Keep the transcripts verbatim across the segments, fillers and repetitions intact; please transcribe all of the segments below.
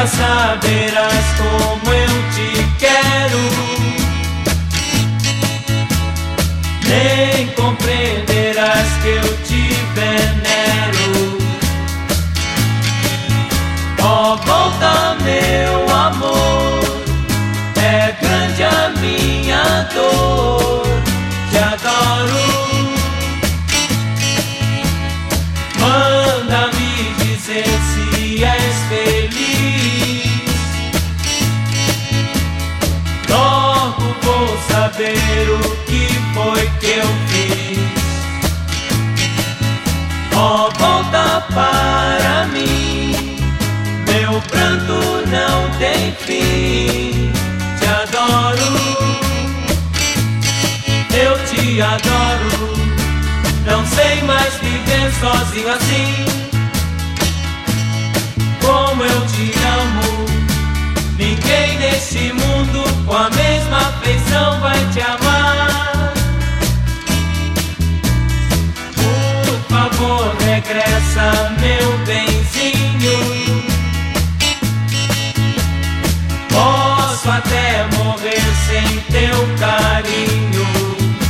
Nunca saberás como eu te quero, nem compreenderás que eu te venero. Ó, volta, meu amor, é grande a minha dor, te adoro. Manda-me dizer se és feliz, logo vou saber o que foi que eu fiz. Ó, volta para mim, meu pranto não tem fim, te adoro, eu te adoro. Não sei mais viver sozinho assim, como eu te amo. Ninguém neste mundo com a mesma afeição vai te amar. Por favor, regressa, meu benzinho. Posso até morrer sem teu carinho.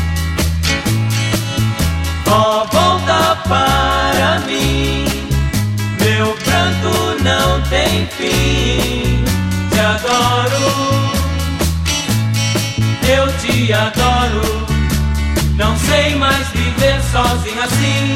Ó, volta para mim, meu pranto não tem fim, te adoro, eu te adoro. Não sei mais viver sozinho assim,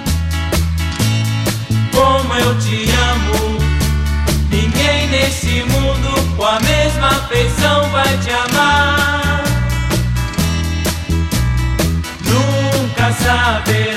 como eu te amo. Ninguém nesse mundo com a mesma afeição vai te amar. Nunca saber